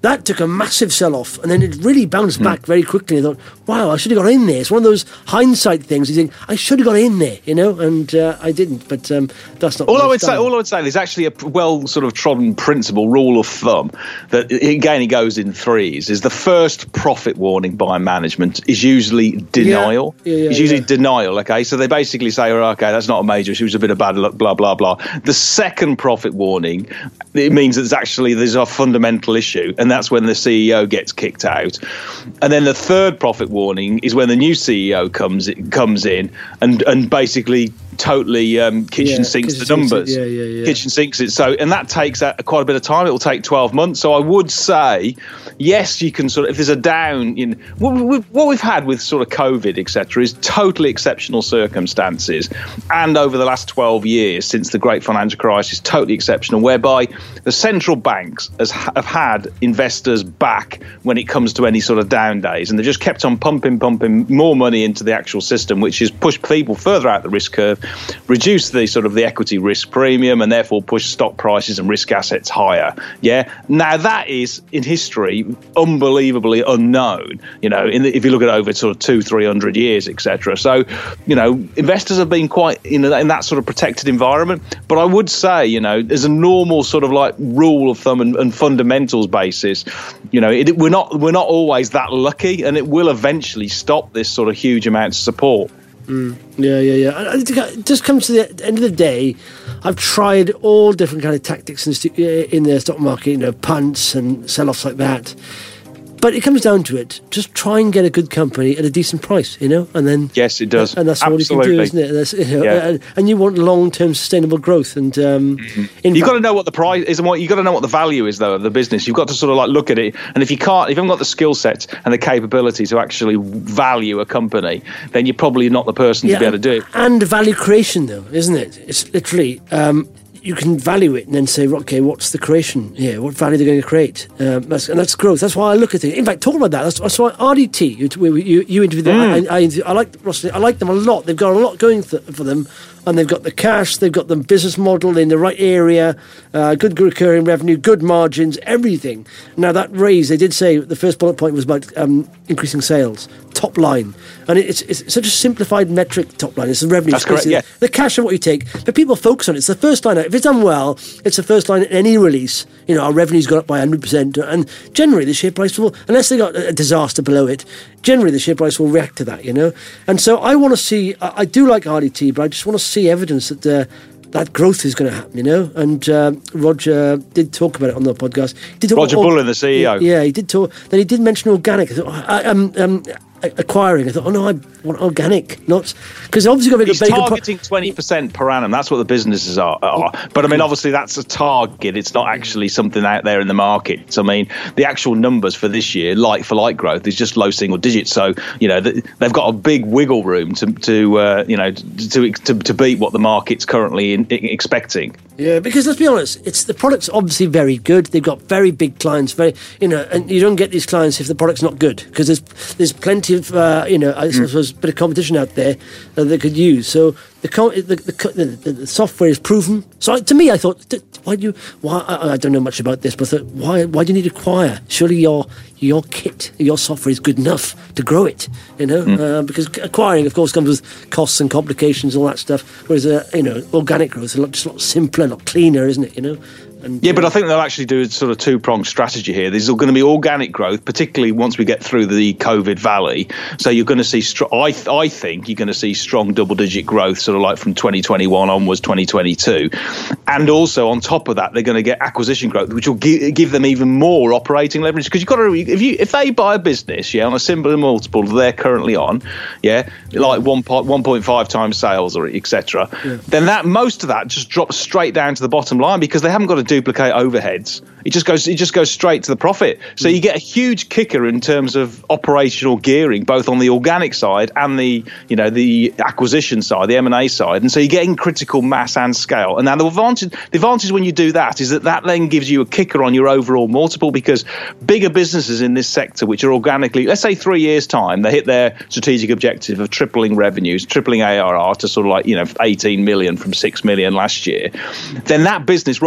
that took a massive sell-off, and then it really bounced mm. back very quickly. I thought, wow, I should have got in there. It's one of those hindsight things. You think, I should have got in there, you know, and uh, I didn't, but um, that's not all I would say. All I would say is actually a well sort of trodden principle, rule of thumb, that again it goes in threes, is the first profit warning by management is usually denial. Yeah, yeah, yeah, it's usually yeah. denial, okay? So they basically say, oh, okay, that's not a major issue, it was a bit of bad luck, blah, blah, blah. The second profit warning, it means that there's actually there's a fundamental issue, and that's when the C E O gets kicked out. And then the third profit warning is when the new C E O comes comes in and and basically totally um, kitchen yeah, sinks kitchen the numbers. Sinks it. Yeah, yeah, yeah. Kitchen sinks it. So, and that takes uh, quite a bit of time. It will take twelve months. So I would say, yes, you can sort of, if there's a down in what we've, what we've had with sort of COVID, et cetera, is totally exceptional circumstances. And over the last twelve years, since the great financial crisis, totally exceptional, whereby the central banks has, have had investors back when it comes to any sort of down days. And they've just kept on pumping, pumping more money into the actual system, which has pushed people further out the risk curve, reduce the sort of the equity risk premium, and therefore push stock prices and risk assets higher. Yeah. Now that is in history unbelievably unknown. You know, in the, if you look at over sort of two, three hundred years, et cetera. So, you know, investors have been quite in, in that sort of protected environment. But I would say, you know, there's a normal sort of like rule of thumb and, and fundamentals basis. You know, it, we're not we're not always that lucky, and it will eventually stop this sort of huge amount of support. Mm. Yeah, yeah, yeah. It just comes to the end of the day. I've tried all different kind of tactics in, in the stock market, you know, punts and sell-offs like that. But it comes down to it. Just try and get a good company at a decent price, you know, and then yes, it does, and that's Absolutely. all you can do, isn't it? That's, you know, yeah. and, and you want long-term sustainable growth, and um, mm-hmm. you've got to know what the price is, and what you've got to know what the value is, though, of the business. You've got to sort of like look at it, and if you can't, if you haven't got the skill set and the capability to actually value a company, then you're probably not the person yeah, to be able to do it. And value creation, though, isn't it? It's literally. Um, you can value it and then say, okay, what's the creation here? What value they're going to create? Um, that's, and that's growth. That's why I look at it. In fact, talking about that, that's, that's why R D T, you, you, you interviewed them. Mm. I, I, I, like, I like them a lot. They've got a lot going th- for them. And they've got the cash, they've got the business model in the right area, uh, good recurring revenue, good margins, everything. Now that raise, they did say the first bullet point was about um, increasing sales, top line. And it's, it's such a simplified metric, top line. It's the revenue. That's correct, yeah. The cash and what you take. But people focus on it. It's the first line. If it's done well, it's the first line in any release. You know, our revenue's gone up by one hundred percent. And generally the share price will, unless they got a disaster below it, generally the share price will react to that, you know. And so I want to see, I, I do like R D T, but I just want to see evidence that uh, that growth is going to happen, you know. And uh, Roger did talk about it on the podcast. He did talk Roger about, Bullen, the C E O. Yeah, he did talk. Then he did mention organic. I thought, I, um, um, acquiring. I thought, oh no, I want organic, not because obviously got to He's targeting twenty percent per annum. That's what the businesses are, are. But I mean, obviously, that's a target. It's not actually something out there in the market. So I mean, the actual numbers for this year, like for like growth, is just low single digits. So you know, they've got a big wiggle room to to uh, you know to, to to beat what the market's currently in, expecting. Yeah, because let's be honest, it's the product's obviously very good. They've got very big clients, very you know, and you don't get these clients if the product's not good, because there's there's plenty of uh, you know, I suppose mm. a bit of competition out there that they could use. So the the, the, the, the software is proven. So to me, I thought, why do you? Why I, I don't know much about this, but I thought, why why do you need to acquire? Surely your your kit, your software is good enough to grow it. You know, mm. uh, because acquiring, of course, comes with costs and complications, all that stuff. Whereas uh, you know, organic growth is a lot, just a lot simpler, a lot cleaner, isn't it? You know. And, yeah, but uh, I think they'll actually do a sort of two-pronged strategy here. There's going to be organic growth, particularly once we get through the COVID valley. So you're going to see, str- I, th- I think you're going to see strong double-digit growth, sort of like from twenty twenty-one onwards, twenty twenty-two. And also on top of that, they're going to get acquisition growth, which will gi- give them even more operating leverage. Because you've got to, if you if they buy a business, yeah, on a similar multiple they're currently on, yeah, like one point five times sales or et cetera, yeah. then that most of that just drops straight down to the bottom line because they haven't got to duplicate overheads. It just goes it just goes straight to the profit. So you get a huge kicker in terms of operational gearing, both on the organic side and the you know the acquisition side, the M and A side. And so you're getting critical mass and scale. And now the advantage the advantage when you do that is that that then gives you a kicker on your overall multiple, because bigger businesses in this sector, which are organically, let's say three years time, they hit their strategic objective of tripling revenues, tripling A R R to sort of like you know eighteen million from six million last year. Then that business, rather than actually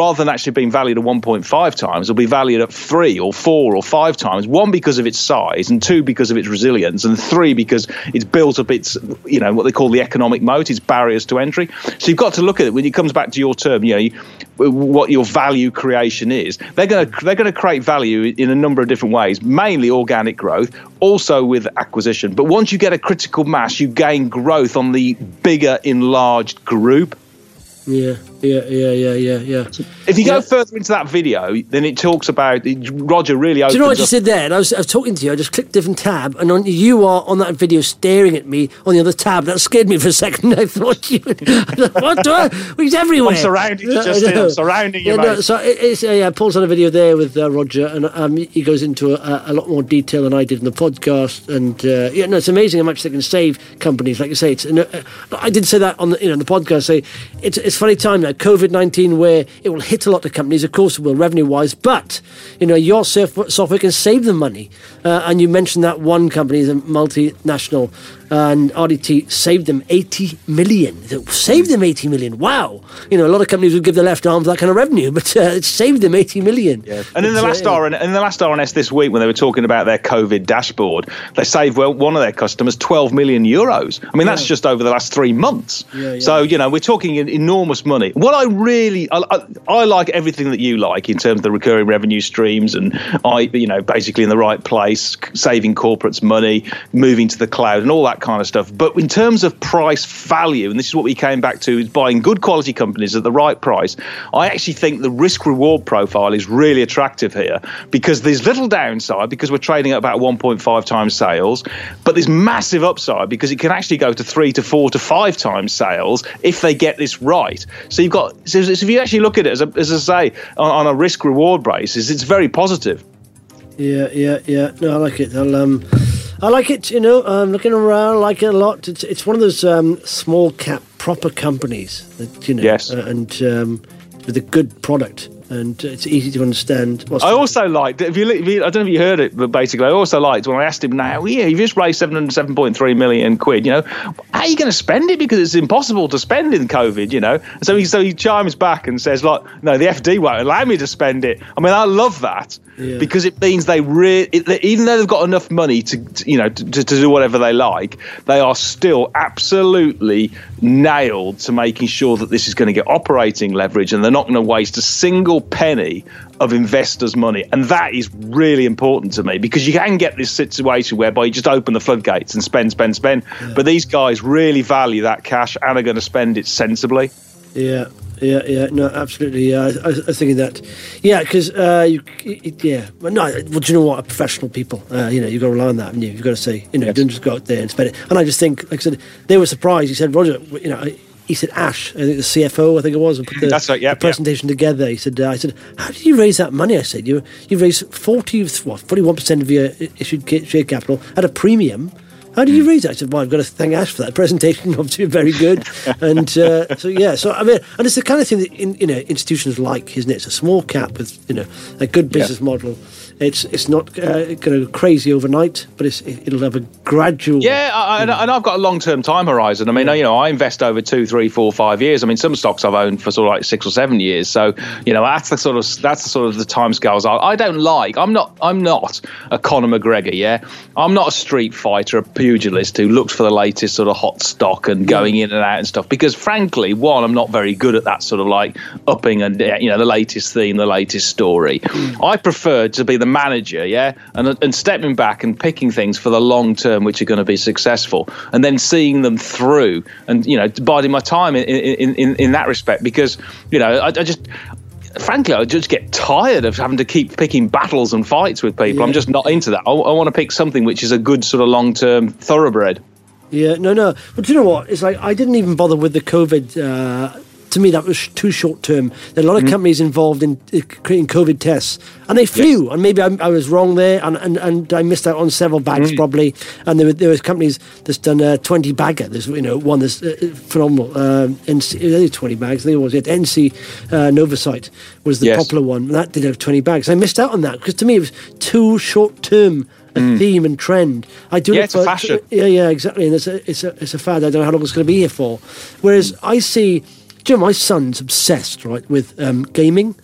of being valued at one point five times will be valued at three or four or five times. One, because of its size, and two, because of its resilience, and three, because it's built up its, you know, what they call the economic moat, its barriers to entry. So you've got to look at it when it comes back to your term, you know, you, what your value creation is. They're going to they're going to create value in a number of different ways, mainly organic growth, also with acquisition. But once you get a critical mass, you gain growth on the bigger, enlarged group. Yeah, yeah, yeah, yeah, yeah, yeah. If you yeah. go further into that video, then it talks about Roger really opens. Do you know what you up- said there? And I was, I was talking to you. I just clicked different tab, and on, you are on that video staring at me on the other tab. That scared me for a second. I thought you, what? Do I, he's everywhere. I'm surrounding you, Justin. I'm surrounding you, yeah, mate. No, so it, it's, uh, yeah, Paul's on a video there with uh, Roger, and um, he goes into a, a lot more detail than I did in the podcast. And uh, yeah, no, it's amazing how much they can save companies. Like you say, it's. Uh, I did say that on the you know the podcast. Say it's it's funny time now. COVID nineteen, where it will hit a lot of companies, of course it will, revenue-wise, but, you know, your software can save them money. Uh, and you mentioned that one company is a multinational, and R D T saved them eighty million. Saved them eighty million. Wow. You know, a lot of companies would give their left arm for that kind of revenue, but uh, it saved them eighty million. Yeah. And in the But, last uh, R N, in the last R N S this week, when they were talking about their COVID dashboard, they saved well, one of their customers twelve million euros. I mean, that's Yeah. just over the last three months. Yeah, yeah. So, you know, we're talking enormous money. What I really, I, I, I like everything that you like in terms of the recurring revenue streams, and I, you know, basically in the right place, saving corporates money, moving to the cloud, and all that kind of stuff. But in terms of price value, and this is what we came back to, is buying good quality companies at the right price. I actually think the risk reward profile is really attractive here, because there's little downside because we're trading at about one point five times sales, but there's massive upside because it can actually go to three to four to five times sales if they get this right. So you've got, so if you actually look at it as, a, as I say, on, on a risk reward basis, it's very positive. Yeah, yeah, yeah. No, I like it. I'll, um, I like it. You know, I'm looking around. I like it a lot. It's it's one of those um, small cap proper companies that you know, Yes. uh, and um, with a good product, and it's easy to understand. What's I also liked, if you, if you, I don't know if you heard it, but basically I also liked when I asked him now, yeah, you've just raised seven hundred seven point three million quid, you know, how are you going to spend it? Because it's impossible to spend in COVID, you know. So he, so he chimes back and says, like, no, the F D won't allow me to spend it. I mean, I love that. Yeah. Because it means they really, even though they've got enough money to, to you know, to, to do whatever they like, they are still absolutely nailed to making sure that this is going to get operating leverage, and they're not going to waste a single penny of investors' money. And that is really important to me, because you can get this situation whereby you just open the floodgates and spend, spend, spend. Yeah. But these guys really value that cash and are going to spend it sensibly. Yeah. Yeah, yeah, no, absolutely. Yeah, I, I was thinking that. Yeah, because uh, you, yeah, but no. Well, do you know what? Professional people, uh, you know, you've got to rely on that, haven't you? You've got to say, you know, yes. Don't just go out there and spend it. And I just think, like I said, they were surprised. He said, Roger, you know, he said Ash, I think the C F O, I think it was, and put the, That's right, yep, the presentation yep. together. He said, uh, I said, how did you raise that money? I said, you you raised forty, what, forty-one percent of your issued share capital at a premium. How do you raise that? I said, well, I've got to thank Ash for that presentation. Obviously, very good. And uh, so, yeah, so, I mean, and it's the kind of thing that, in, you know, institutions like, isn't it? It's a small cap with, you know, a good business yeah. model. It's it's not uh, going to go crazy overnight, but it's, it'll have a gradual... Yeah, I, and, and I've got a long-term time horizon. I mean, yeah. you know, I invest over two, three, four, five years. I mean, some stocks I've owned for sort of like six or seven years. So, you know, that's the sort of that's the sort of the timescales I, I don't like. I'm not I'm not a Conor McGregor, yeah? I'm not a street fighter, a pugilist who looks for the latest sort of hot stock and going in and out and stuff. Because, frankly, one, I'm not very good at that sort of like upping and, you know, the latest theme, the latest story. Mm. I prefer to be the manager, yeah, and and stepping back and picking things for the long term which are going to be successful, and then seeing them through, and you know, biding my time in in in, in that respect, because you know, I, I just. Frankly, I just get tired of having to keep picking battles and fights with people. Yeah. I'm just not into that. I, I want to pick something which is a good sort of long-term thoroughbred. Yeah, no, no. But do you know what? It's like I didn't even bother with the COVID. Uh, to me, that was too short-term. There are a lot of mm-hmm. companies involved in uh, creating COVID tests, and they flew. Yes. And maybe I, I was wrong there, and, and, and I missed out on several bags mm. probably. And there were there was companies that's done a twenty bagger. There's you know one that's uh, phenomenal. Um, N C, twenty bags. I think it was it. N C uh, Novocyte was the yes. popular one. And that did have twenty bags. I missed out on that because to me it was too short-term. A mm. theme and trend. I do yeah, it it's for, a fashion. Yeah, yeah, exactly. And it's a it's a it's a fad. I don't know how long it's going to be here for. Whereas I see, do you know, my son's obsessed, right, with um, gaming,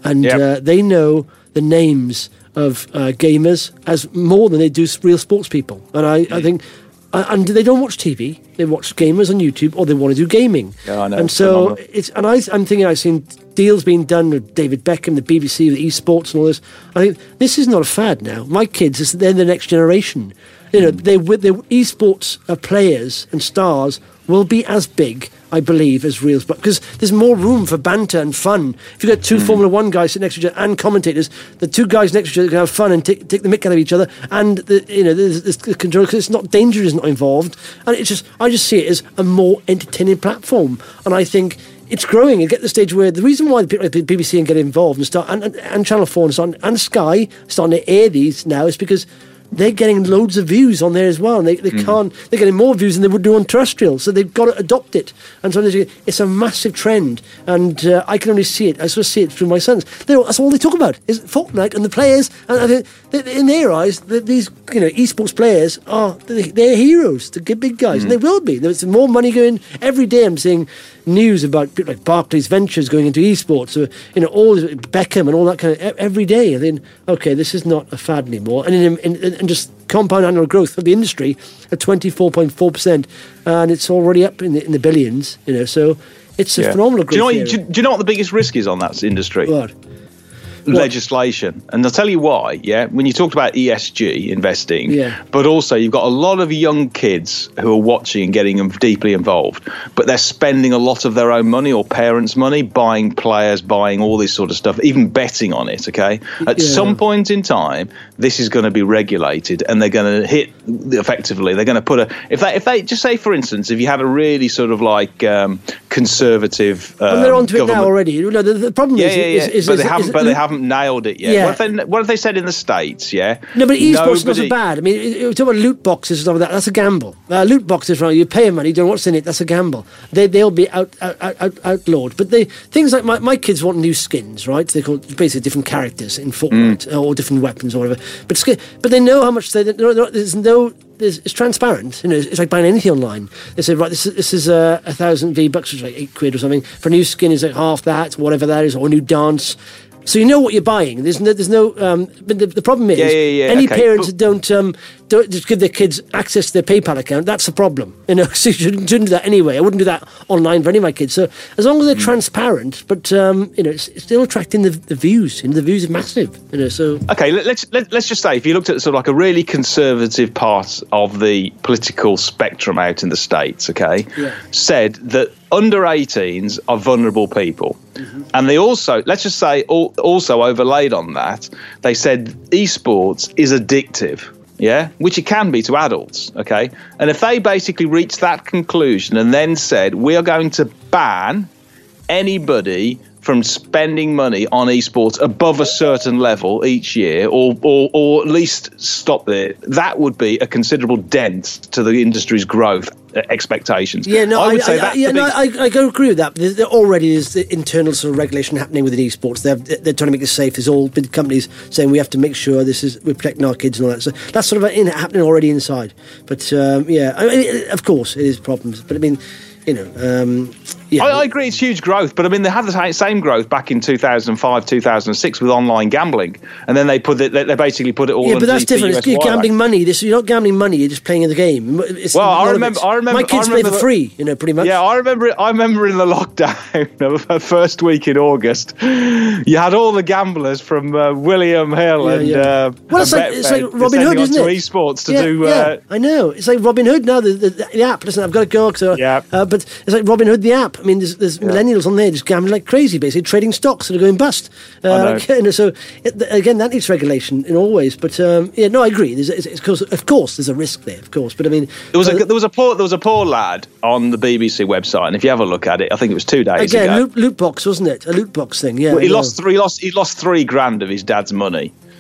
and Yep. uh, they know the names of uh, gamers as more than they do real sports people. And I, I think, uh, and they don't watch T V. They watch gamers on YouTube, or they want to do gaming. Yeah, I know. And so Phenomenal. it's, and I, I'm thinking I've seen deals being done with David Beckham, the B B C, the esports, and all this. I think this is not a fad now. My kids, they're the next generation. You know, they with the esports uh, players and stars will be as big, I believe, as real sport, because there's more room for banter and fun. If you've got two mm. Formula One guys sitting next to each other and commentators, the two guys next to each other can have fun and take, take the mick out of each other, and the, you know, there's, there's the control, because it's not danger is not involved, and it's just I just see it as a more entertaining platform, and I think it's growing and get to the stage where the reason why people like the B B C and get involved and start and, and, and Channel Four and, start, and Sky starting to air these now is because they're getting loads of views on there as well, and they, they mm. can't. They're getting more views than they would do on terrestrial, so they've got to adopt it. And so it's a massive trend, and uh, I can only see it. I sort of see it through my sons. They're, that's all they talk about is Fortnite and the players. And they, they, in their eyes, the, these you know esports players are they're heroes, the big guys, mm. and they will be. There's more money going every day. I'm seeing news about people like Barclays Ventures going into esports, so, you know, all Beckham and all that kind of every day. I think, okay, this is not a fad anymore, and in, in, in, and just compound annual growth of the industry at twenty-four point four percent, and it's already up in the, in the billions. You know, so it's a yeah. phenomenal growth. Do you know? What, do, you, do you know what the biggest risk is on that industry? What? Legislation. And I'll tell you why, yeah? When you talked about E S G investing, yeah. but also you've got a lot of young kids who are watching and getting deeply involved, but they're spending a lot of their own money or parents' money buying players, buying all this sort of stuff, even betting on it, okay? At yeah. some point in time, this is going to be regulated, and they're going to hit, effectively, they're going to put a, if they, if they, just say, for instance, if you had a really sort of like um, conservative um, well, they're onto it government. now already. You know, the, the problem yeah, is, yeah, yeah. is, is, but is, they haven't, is, but is, they haven't nailed it yet. Yeah. What, have they, what have they said in the States, yeah? No, but esports Nobody... not so bad. I mean, you talk about loot boxes and stuff like that. That's a gamble. Uh, loot boxes, right? You pay money, you don't know what's in it. That's a gamble. They they'll be out, out, out outlawed. But they things like my, my kids want new skins, right? They call basically different characters in Fortnite mm. or different weapons or whatever. But skin, but they know how much they. There's no. There's, it's transparent. You know, it's like buying anything online. They say, right, this is this is a uh, thousand V bucks, which is like eight quid or something. For a new skin, is like half that, whatever that is, or a new dance. So you know what you're buying. There's no, there's no. Um, but the, the problem is, yeah, yeah, yeah, any okay. parents but, don't um, don't just give their kids access to their PayPal account. That's the problem. You know, so you shouldn't, shouldn't do that anyway. I wouldn't do that online for any of my kids. So as long as they're mm. transparent, but um, you know, it's, it's still attracting the, the views. You know, the views are massive. You know, so okay. Let, let's let, let's just say, if you looked at sort of like a really conservative part of the political spectrum out in the States, okay, yeah. said that under eighteens are vulnerable people. Mm-hmm. And they also, let's just say, also overlaid on that, they said esports is addictive, yeah, which it can be to adults, okay? And if they basically reached that conclusion and then said, we are going to ban anybody from spending money on esports above a certain level each year, or, or or at least stop there, that would be a considerable dent to the industry's growth expectations. Yeah, no, I would I, say I, that's yeah, the no, big... I, I go agree with that. There, there already is the internal sort of regulation happening within esports. They're they're trying to make it safe. There's all big companies saying we have to make sure this is we're protecting our kids and all that. So that's sort of in, happening already inside. But um, yeah, I mean, of course, it is problems. But I mean, you know, um, yeah. I, I agree, it's huge growth, but I mean, they had the same growth back in two thousand five, two thousand six with online gambling, and then they put it, they basically put it all. Yeah, but that's different. It's, you're gambling money. This you're not gambling money. You're just playing in the game. It's, well, I remember, I remember. My kids I remember play for free, you know, pretty much. Yeah, I remember. I remember in the lockdown, the first week in August, you had all the gamblers from uh, William Hill yeah, and. Yeah. Uh, well, it's like, it's like Robin Hood, isn't it? Esports to yeah, do. Yeah, uh, I know. It's like Robin Hood now. The, the, the app. Listen, I've got to go. So, yeah. Uh, but it's like Robin Hood, the app. I mean, there's, there's yeah. millennials on there just gambling like crazy, basically trading stocks that are going bust. Uh, I know. Okay, so it, again, that needs regulation in all ways. But um, yeah, no, I agree. There's, it's, it's, of, course, of course, there's a risk there, of course. But I mean, there was uh, a there was a poor there was a poor lad on the B B C website, and if you have a look at it, I think it was two days again, ago. Loot, loot box, wasn't it? A loot box thing. Yeah, well, he lost three. He lost. He lost three grand of his dad's money.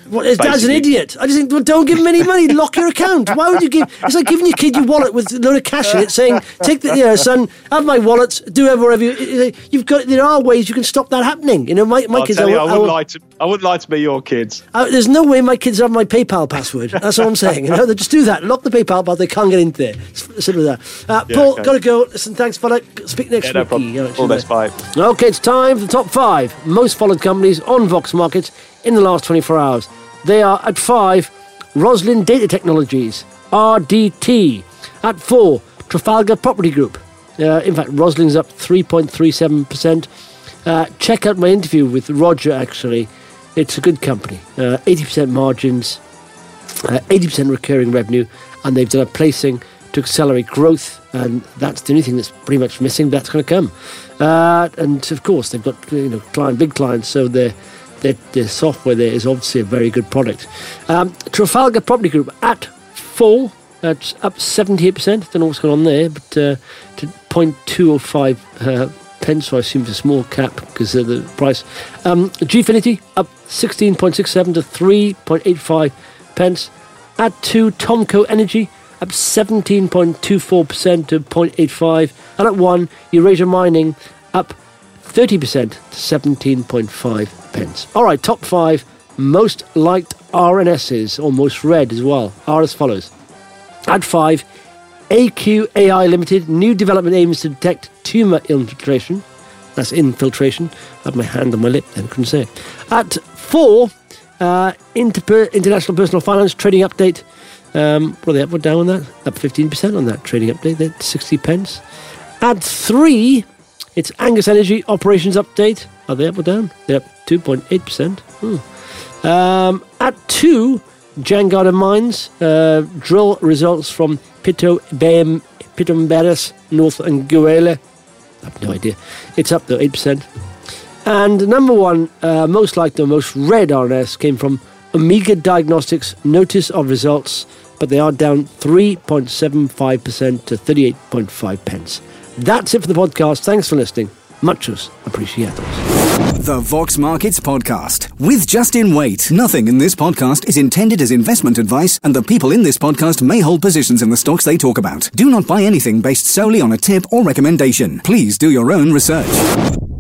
Well, his dad's an idiot. I just think, well, don't give him any money. Lock your account. Why would you give? It's like giving your kid your wallet with a load of cash in it, saying, "Take the, you know, son, have my wallet. Do whatever you." You've got. There are ways you can stop that happening. You know, my my I'll kids. Tell I, you, I, wouldn't I, lie to, I wouldn't lie to be your kids. I, there's no way my kids have my PayPal password. That's all I'm saying. You know, they just do that. Lock the PayPal, but they can't get into there. It's simple as that. Uh, Yeah, Paul, okay. gotta go. Listen, thanks for that. Speak next Yeah, no week. problem. You know, All the best. Bye. Okay, it's time for the top five most followed companies on Vox Markets in the last twenty-four hours. They are at five, Roslin Data Technologies, R D T. At four, Trafalgar Property Group. Uh, in fact, Roslin's up three point three seven percent. Uh, check out my interview with Roger, actually. It's a good company. Uh, eighty percent margins, uh, eighty percent recurring revenue, and they've done a placing to accelerate growth, and that's the only thing that's pretty much missing. That's going to come. Uh, and, of course, they've got you know client, big clients, so their, their, their software there is obviously a very good product. Um, Trafalgar Property Group at four. That's up seventy-eight percent. Don't know what's going on there, but uh, to zero point two oh five uh, pence, so I assume it's a small cap because of the price. Um, Gfinity up sixteen point six seven to three point eight five pence. At two, Tomco Energy up seventeen point two four percent to zero point eight five. And at one, Eurasia Mining up thirty percent to seventeen point five pence. All right, top five most liked R N Ss, or most read as well, are as follows. At five, A Q A I Limited, new development aims to detect tumour infiltration. That's infiltration. I had my hand on my lip then, couldn't say it. At four, uh, Interper- International Personal Finance trading update. Um, what are they up or down on that? Up fifteen percent on that trading update, they're sixty pence. At three, it's Angus Energy operations update. Are they up or down? They're up two point eight percent. Hmm. Um, at two, Jangada Mines, uh, drill results from Pito Bem, Pitomberes, North Anguilla. I have no idea. It's up though, eight percent. And number one, uh, most liked or most read R N S came from Omega Diagnostics, notice of results, but they are down three point seven five percent to thirty-eight point five pence. That's it for the podcast. Thanks for listening. Muchos apreciados. The Vox Markets Podcast with Justin Waite. Nothing in this podcast is intended as investment advice, and the people in this podcast may hold positions in the stocks they talk about. Do not buy anything based solely on a tip or recommendation. Please do your own research.